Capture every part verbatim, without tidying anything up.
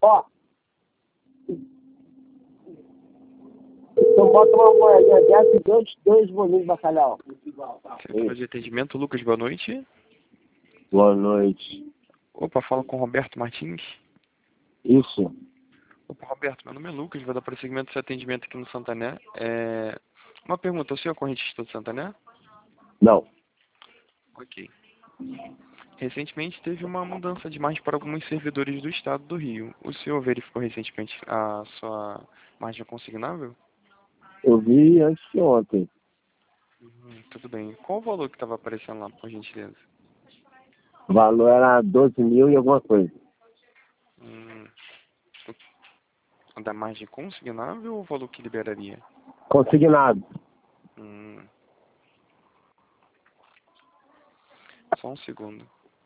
Ó, então bota uma moedinha dessa e dois, dois bolinhos de bacalhau. Centro de atendimento, Lucas, boa noite. Boa noite. Opa, fala com o Roberto Martins. Isso. Opa, Roberto, meu nome é Lucas, vou dar prosseguimento do seu atendimento aqui no Santané. É... Uma pergunta, o senhor é correntista do Santané? Não. Ok. Recentemente teve uma mudança de margem para alguns servidores do estado do Rio. O senhor verificou recentemente a sua margem consignável? Eu vi antes de ontem. Hum, tudo bem. Qual o valor que estava aparecendo lá, por gentileza? O valor era doze mil e alguma coisa. Hum, da margem consignável ou o valor que liberaria? Consignado. Hum, só um segundo.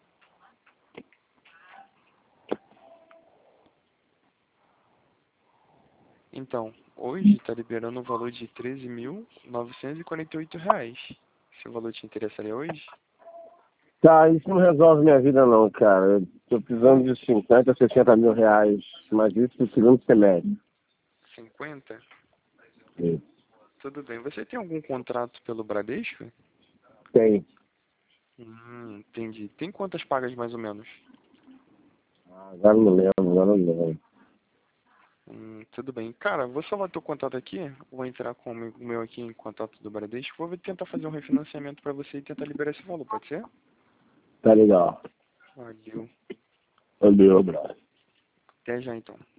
Então, hoje está liberando o valor de treze mil novecentos e quarenta e oito reais. Se o valor te interessaria hoje? Tá, isso não resolve minha vida não, cara. Eu tô precisando de cinquenta, sessenta mil reais. Mas isso no segundo semestre. cinquenta? Sim. Tudo bem. Você tem algum contrato pelo Bradesco? Tem. Hum, entendi. Tem quantas pagas mais ou menos? Ah, agora não lembro, agora não lembro. Hum, tudo bem. Cara, vou salvar teu contato aqui. Vou entrar com o meu meu aqui em contato do Bradesco. Vou tentar fazer um refinanciamento para você e tentar liberar esse valor, pode ser? Tá legal. Valeu. Valeu, abraço. Até já então.